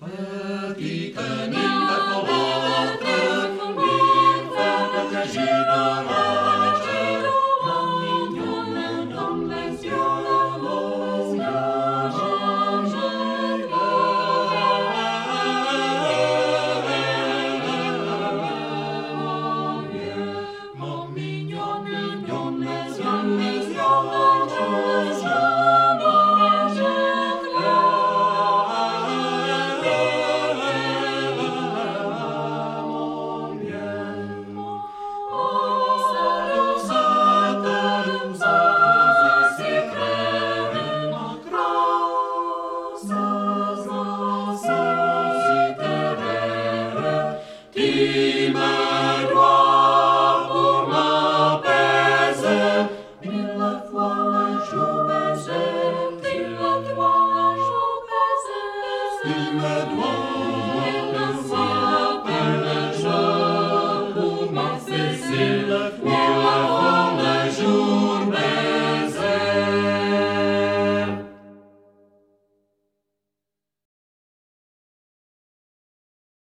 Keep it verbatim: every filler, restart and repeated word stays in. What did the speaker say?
Petite nymphe volante, nymphe protégée d'orage, en mignonne dans les yeux, aux yeux mon mignon, mignon, les yeux, les yeux, les yeux. Tu me dois pour m'apaiser mille fois le jour baiser, mille fois le jour baiser. Tu me dois mille fois